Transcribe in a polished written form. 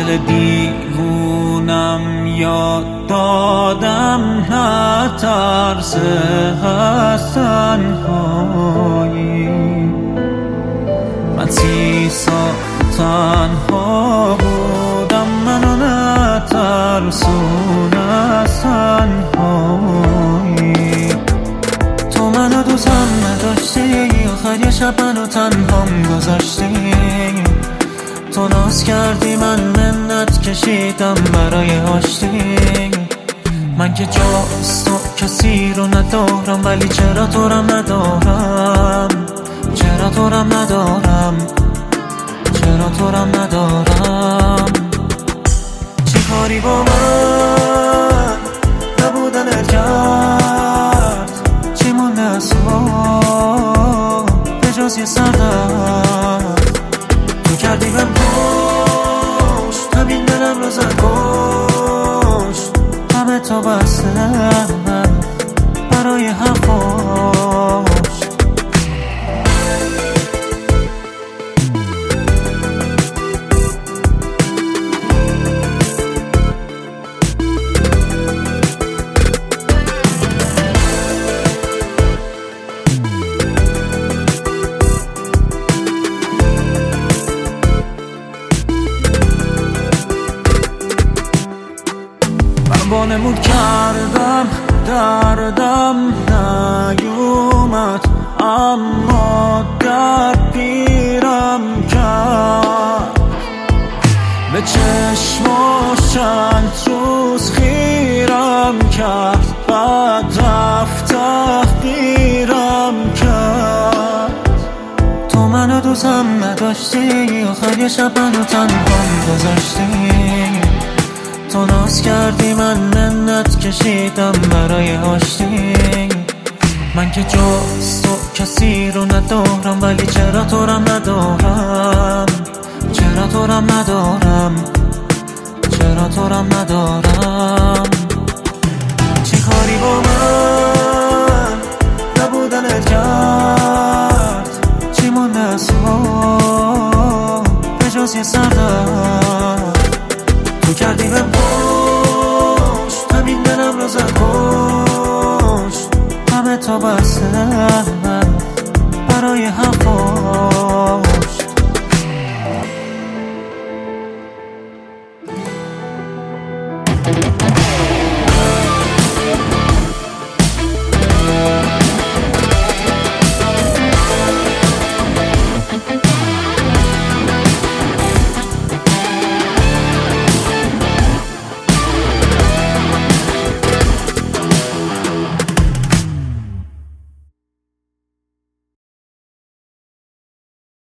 دل دیوونم یاد دادم نه ترس از تنهایی. من 30 سال تنها بودم، منو نترسون از تنهایی. تو منو دوستم نداشتی، آخر یه شب منو تنهام گذاشتی. تو ناز کردی من منت کشیدم برای آشتی. من که جز تو کسی رو ندارم، ولی چرا تو رم ندارم، چرا تو رم ندارم، چرا تو رم ندارم. چی کاری با من نبودنت کرد، چی مونده از تو به جز یه سردرد. تو کردی بهم پشت، همین دلم رو زد کشت. همه تا بسته برای حرفاش. وانمود کردم دردم نیومد، اما درد پیرم کرد. به چشماش چند روز خیرم کرد، بعد رفت تحقیرم کرد. تو منو دوستم نداشتی، آخر یه شب منو تنهام گذاشتی. تو ناز کردی من منت کشیدم برای آشتی. من که جز تو کسی رو ندارم، ولی چرا تو رم ندارم، چرا تو رم ندارم، چرا تو رم ندارم. چی کاری با من نبودنت کرد، چی مونده از تو به جز یه سردرد. تو کردی بهم پشت، همین دلم رو زد کشت. همه تا بسته برای حرفاش.